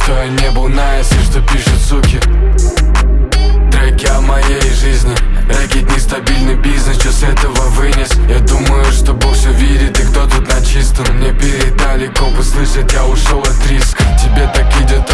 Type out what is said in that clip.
Кто я не был, если что пишут суки. Треки о моей жизни. Рэкет нестабильный бизнес, что с этого вынес? Я думаю, что Бог все видит и кто тут на чистом. Мне передали компы, слышать, я ушел от риска. Тебе так идет